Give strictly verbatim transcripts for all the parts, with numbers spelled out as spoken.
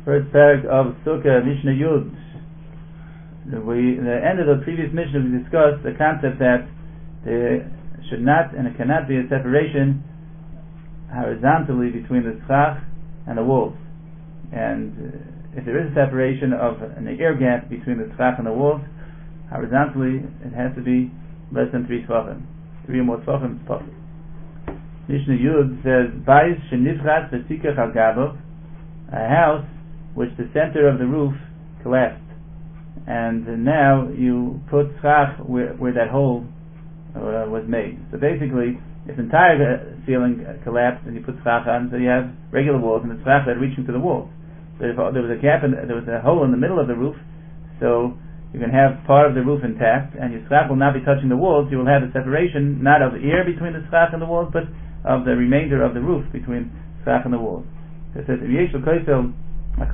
First parak of Sukkah, Mishnah Yud. We, in the end of the previous Mishnah, we discussed the concept that there should not and it cannot be a separation horizontally between the tzchach and the walls. And uh, if there is a separation of an air gap between the tzchach and the walls, horizontally it has to be less than three tefachim. Three or more tefachim is possible. Mishnah Yud says, Bayis shenivchat v'tikach al gabov, a house which the center of the roof collapsed, and now you put tzchach where, where that hole uh, was made. So basically, if the entire ceiling collapsed and you put tzchach on, so you have regular walls and the tzchach that are reaching to the walls. But if there was a gap, in, there was a hole in the middle of the roof, so you can have part of the roof intact, and your tzchach will not be touching the walls. You will have a separation not of air between the tzchach and the walls, but of the remainder of the roof between tzchach and the walls. So it says, Here's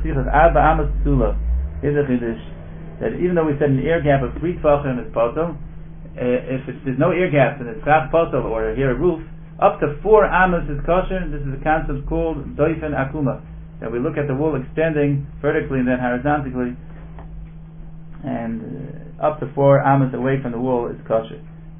a chiddush, that even though we said an air gap of three tefachim is pasul, uh, if it's, there's no air gaps and it's tzchach pasul or here a roof, up to four amos is kosher. This is a concept called doifen akuma, that we look at the wall extending vertically and then horizontally, and uh, up to four amos away from the wall is kosher.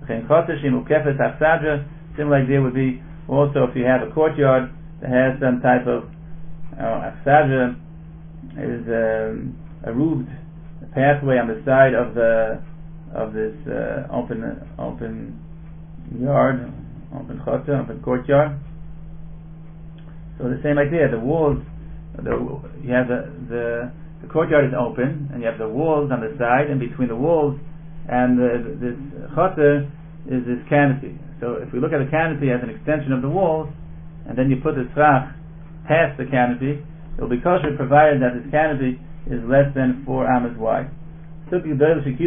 Similar idea would be also if you have a courtyard that has some type of achsadra, is um, a roofed pathway on the side of the of this uh, open open yard, open chotah, open courtyard. So the same idea. The walls, the, you have the, the the courtyard is open, and you have the walls on the side, and between the walls and the, this chotah is this canopy. So if we look at the canopy as an extension of the walls, and then you put the tzchach past the canopy, it will be kosher provided that this canopy is less than four amos wide. And the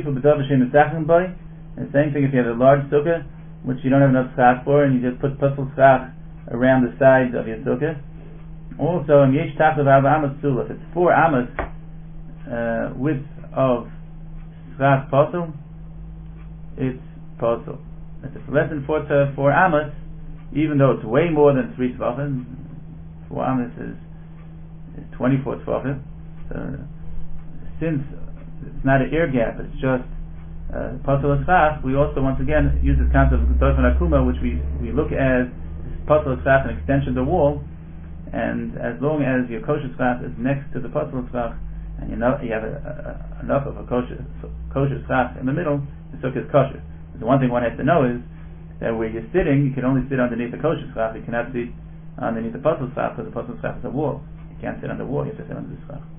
same thing if you have a large sukkah which you don't have enough tzchach for, and you just put pasul tzchach around the sides of your sukkah. Also, in yesh tachlev arba amos tzula, if it's four amos uh, width of tzchach pasul, it's pasul. If it's less than four to four amos, even though it's way more than three tefachim, four amos is is twenty-four tefachim. So since it's not an air gap, it's just uh, pasul tzchach, we also once again use this concept of doifen akuma, which we, we look as pasul tzchach, an extension of the wall, and as long as your kosher tzchach is next to the pasul tzchach, and you know you have a, a, enough of a kosher kosher tzchach in the middle, the sukkah is kosher. The one thing one has to know is that where you're sitting, you can only sit underneath the kosher tzchach. You cannot sit underneath the pasul tzchach, because the pasul tzchach is a wall. You can't sit on the wall. You have to sit under the tzchach.